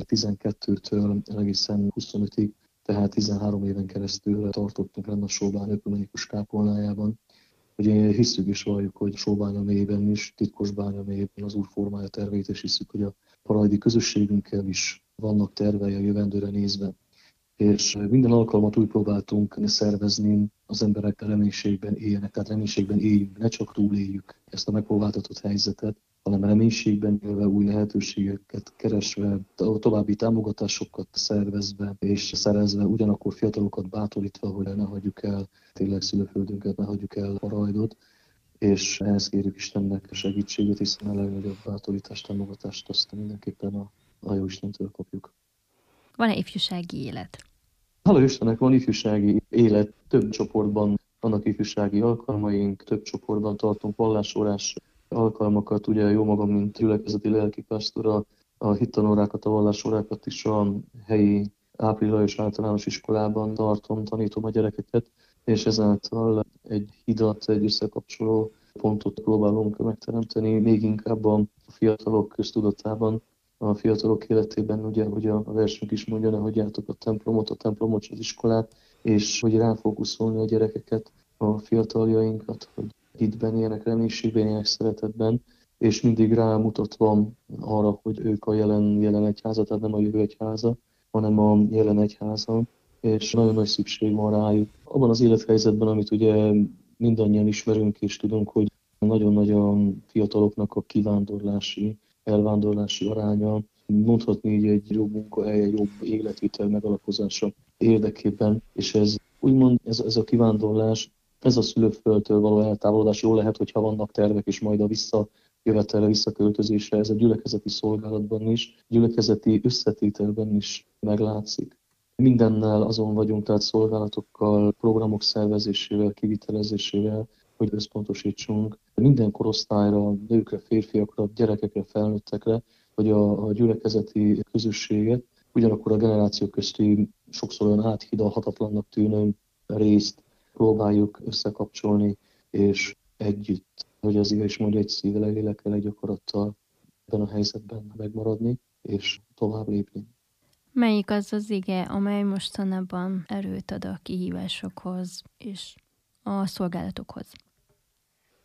2012-től egészen 25-ig, tehát 13 éven keresztül tartottunk lenne a Sóbány ökumenikus kápolnájában. Ugye hiszük és valljuk, hogy Sóbánya mélyében is, titkos bánya mélyében az Úr formája terveit, és hiszük, hogy a parajdi közösségünkkel is vannak tervei a jövendőre nézve. És minden alkalmat úgy próbáltunk szervezni, az emberek reménységben éljenek, tehát reménységben éljünk, ne csak túléljük ezt a megpróbáltatott helyzetet, hanem reménységben élve, új lehetőségeket keresve, további támogatásokat szervezve és szerezve, ugyanakkor fiatalokat bátorítva, hogy ne hagyjuk el tényleg szülőföldünket, ne hagyjuk el Parajdot, és ehhez kérjük Istennek segítséget, hiszen a legnagyobb bátorítást, támogatást azt mindenképpen a jó Istentől kapjuk. Van-e ifjúsági élet? Hála Istennek van ifjúsági élet, több csoportban vannak ifjúsági alkalmaink, több csoportban tartunk vallásórás alkalmakat, ugye jó magam, mint gyülekezeti lelkipásztor, a hittanórákat, a vallásórákat is a helyi április általános iskolában tartom, tanítom a gyerekeket, és ezáltal egy hidat, egy összekapcsoló pontot próbálunk megteremteni, még inkább a fiatalok köztudatában, a fiatalok életében, ugye, hogy a versünk is mondja, ne hagyjátok a templomot, az iskolát, és hogy ráfókuszolni a gyerekeket, a fiataljainkat, hogy hitben élnek, reménységben élnek, szeretetben, és mindig rámutatva arra, hogy ők a jelen egyháza, tehát nem a jövő egyháza, hanem a jelen egyháza, és nagyon nagy szükség van rájuk. Abban az élethelyzetben, amit ugye mindannyian ismerünk és tudunk, hogy nagyon nagy a fiataloknak a elvándorlási aránya, mondhatni így egy jobb munkahely, egy jobb életvitel megalapozása érdekében, és ez úgymond ez a kivándorlás, ez a szülőföldtől való eltávolodás jó lehet, hogyha vannak tervek, és majd a visszajövetelre, visszaköltözésre, ez a gyülekezeti szolgálatban is, gyülekezeti összetételben is meglátszik. Mindennel azon vagyunk, tehát szolgálatokkal, programok szervezésével, kivitelezésével, hogy összpontosítsunk minden korosztályra, nőkre, férfiakra, gyerekekre, felnőttekre, hogy a gyülekezeti közösséget, ugyanakkor a generációk közti sokszor olyan áthidalhatatlannak tűnő részt próbáljuk összekapcsolni, és együtt, hogy az ige is mondja, egy szívvel, egy lélekkel, egy akarattal ebben a helyzetben megmaradni, és tovább lépni. Melyik az az ige, amely mostanában erőt ad a kihívásokhoz és a szolgálatokhoz?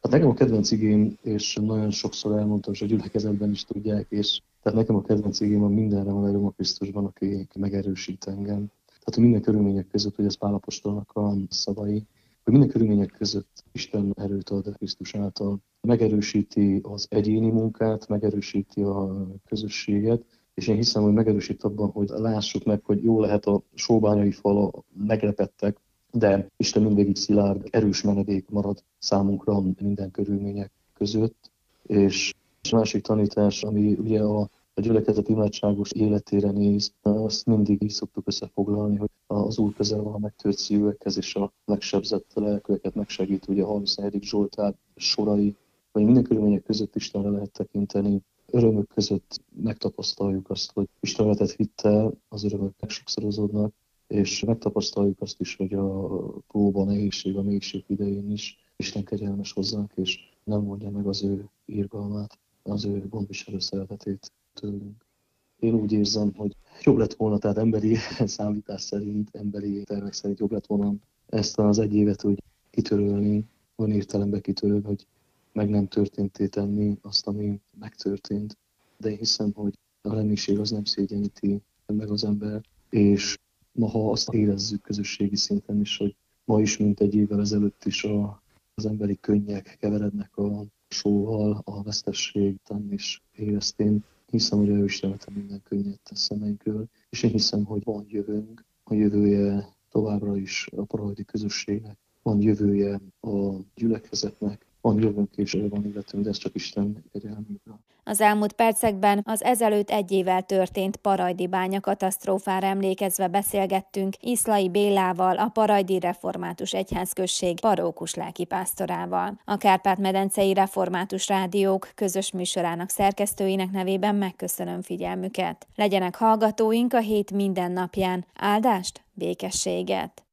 Hát nekem a kedvenc igém, és nagyon sokszor elmondtam, és a gyülekezetben is tudják, és tehát nekem a kedvenc igém a mindenre van erőm a Krisztusban, aki megerősít engem. Tehát, hogy minden körülmények között, hogy ez Pál apostolnak a szavai, hogy minden körülmények között Isten erőt ad Krisztus által. Megerősíti az egyéni munkát, megerősíti a közösséget, és én hiszem, hogy megerősít abban, hogy lássuk meg, hogy jó lehet a sóbányai fal meglepettek, de Isten mindvégig szilárd, erős menedék marad számunkra minden körülmények között. És a másik tanítás, ami ugye a gyülekezet imádságos életére néz, azt mindig így szoktuk összefoglalni, hogy az Úr közel van a megtört szívekhez, és a megsebzett lelkeket megsegít, ugye a 34. Zsoltár sorai, hogy minden körülmények között Istenre lehet tekinteni, örömök között megtapasztaljuk azt, hogy Isten vetett hittel az örömök megsokszorozódnak, és megtapasztaljuk azt is, hogy a próba, nehézség, a mélység idején is Isten kegyelmes hozzánk, és nem mondja meg az ő irgalmát, az ő gondviselő szeretetét tőlünk. Én úgy érzem, hogy jobb lett volna, tehát emberi számítás szerint, emberi tervek szerint jobb lett volna ezt az egy évet úgy kitörölni, olyan értelemben kitörölni, hogy meg nem történté tenni azt, ami megtörtént. De én hiszem, hogy a reménység az nem szégyeníti meg az ember, és ma, ha azt érezzük közösségi szinten is, hogy ma is, mint egy évvel ezelőtt is az emberi könnyek keverednek a sóval, a vesztesség után is éreztén. Hiszem, hogy ő Isten minden könnyet tesz szemeinkről, és én hiszem, hogy van jövőnk, a jövője továbbra is a parajdi közösségnek, van jövője a gyülekezetnek, van jövőnk és van életünk, de ez csak Isten kegyelméből. Az elmúlt percekben az ezelőtt egy évvel történt parajdi bánya katasztrófára emlékezve beszélgettünk Iszlai Bélával, a Parajdi Református Egyházközség parókus lelkipásztorával. A Kárpát-medencei Református Rádiók közös műsorának szerkesztőinek nevében megköszönöm figyelmüket. Legyenek hallgatóink a hét minden napján. Áldást, békességet!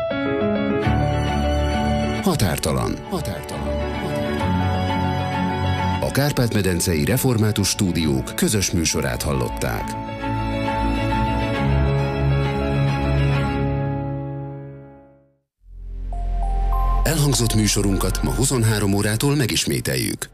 Határtalan. A Kárpát-medencei Református Stúdiók közös műsorát hallották. Elhangzott műsorunkat ma 23 órától megismételjük.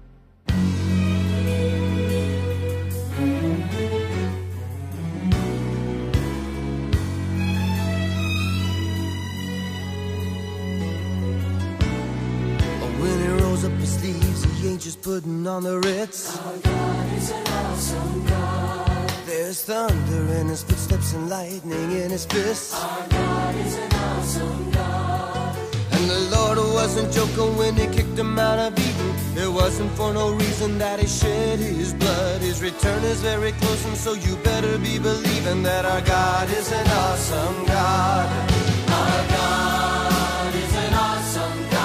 Just putting on the Ritz. Our God is an awesome God. There's thunder in his footsteps and lightning in his fists. Our God is an awesome God. And the Lord wasn't joking when he kicked him out of Eden. It wasn't for no reason that he shed his blood. His return is very close, and so you better be believing that our God is an awesome God. Our God is an awesome God.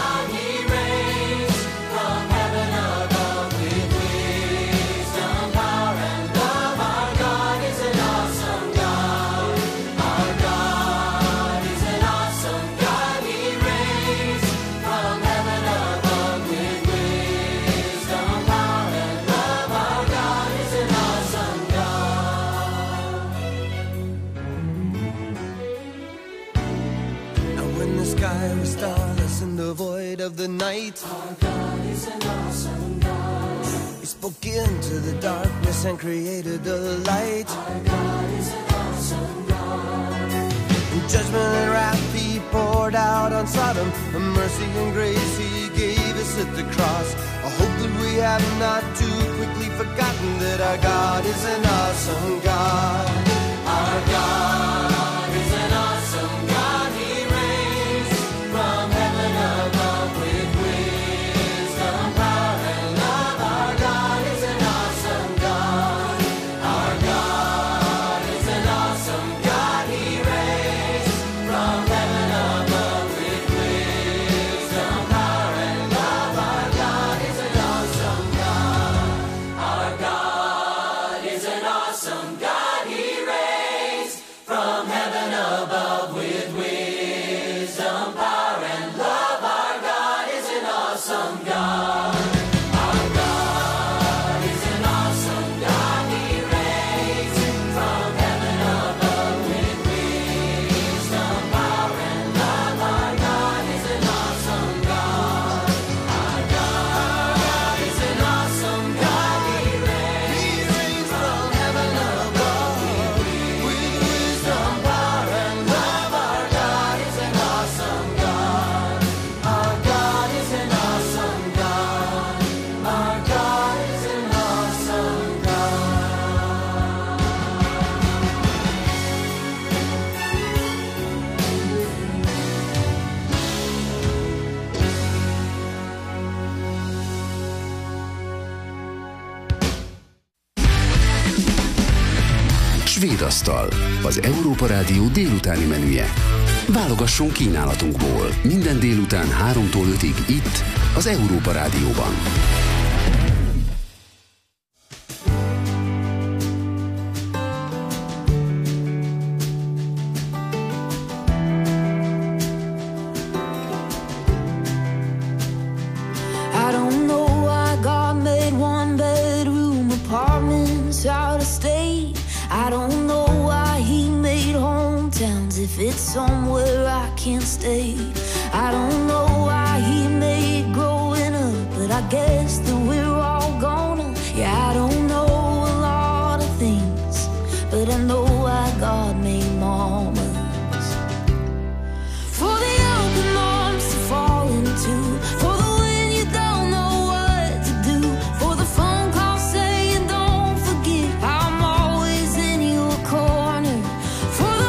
Void of the night. Our God is an awesome God. He spoke into the darkness and created the light. Our God is an awesome God. In judgment and wrath he poured out on Sodom. A mercy and grace he gave us at the cross. A hope that we have not too quickly forgotten, that our God is an awesome God. Our God is an awesome God. He reigns from heaven above with wisdom, power, and love. Our God is an awesome God. Our God is an awesome God. He reigns from heaven above with wisdom, power, and love. Our God is an awesome God. Our God is an awesome God. He reigns Svédasztal, az Európa Rádió délutáni menüje. Válogasson kínálatunkból. Minden délután 3-tól 5-ig itt, az Európa Rádióban. If it's somewhere I can't stay, I don't know why he made growing up, but I guess that we're all gonna. Yeah, I don't know a lot of things, but I know why God made mamas. For the open arms to fall into, for the when you don't know what to do, for the phone call saying don't forget I'm always in your corner, for the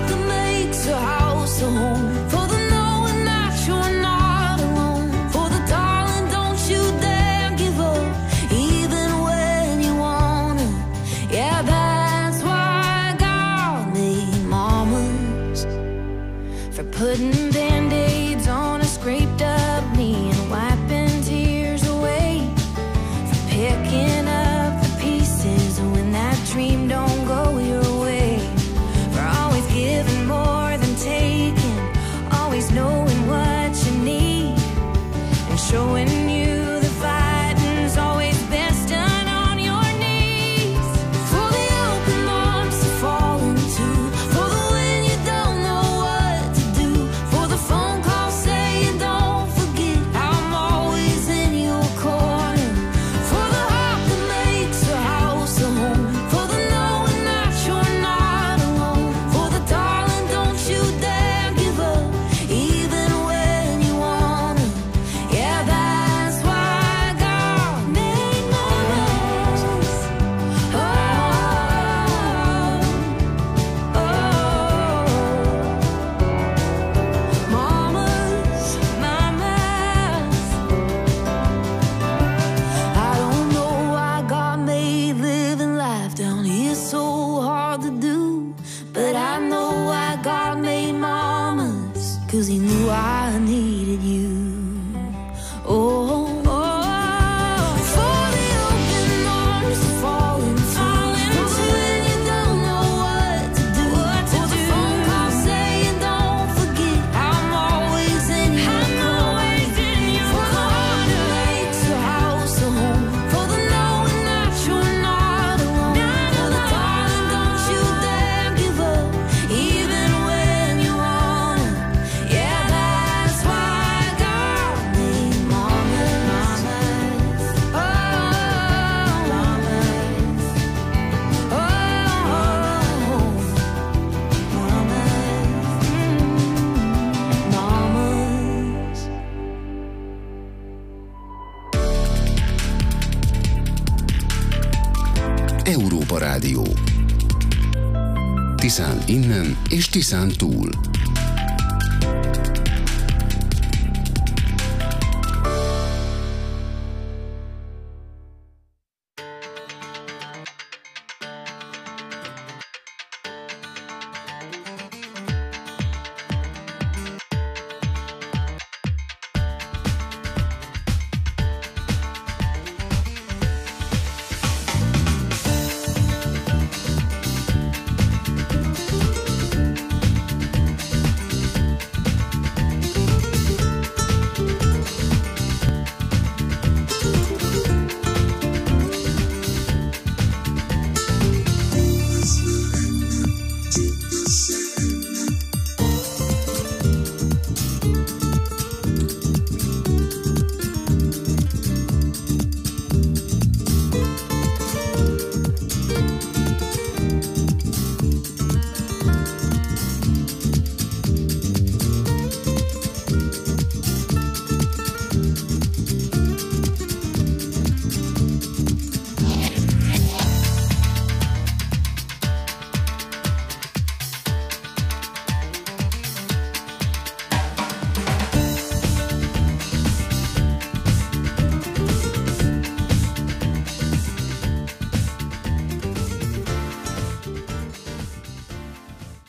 house a home, for the knowing that you're not alone, for the darling, don't you dare give up, even when you wanna. Yeah, that's why God made mamas, for putting band-aids on a scraped up knee and wiping tears away, for picking up the pieces when that dream don't go your way, for always giving more than taking, always knowing what you need, and showing you the fighting's always best done on your knees. For the open arms to fall into, for the when you don't know what to do, for the phone call saying don't forget I'm always in your corner, for the heart that makes a house a home, for the knowing that you're not alone, for the darling, don't you dare give up, even when you wanna. Yeah, that's why God made mamas. Oh, oh, mamas, mamas. I don't know why God made living life down here so hard to do, but I know why God made mamas, 'cause he knew I needed you. Oh, for the open arms to fall into, for when you don't know what to do, for the phone call saying don't forget I'm always in your corner, for the heart that makes a house a home, for the knowing that you're not alone, for the darling, don't you dare give up, even when you wanna. Yeah, that's why God made mamas. Oh, mamas. Oh, mamas. Európa Rádió. Tiszán innen és Tiszán túl.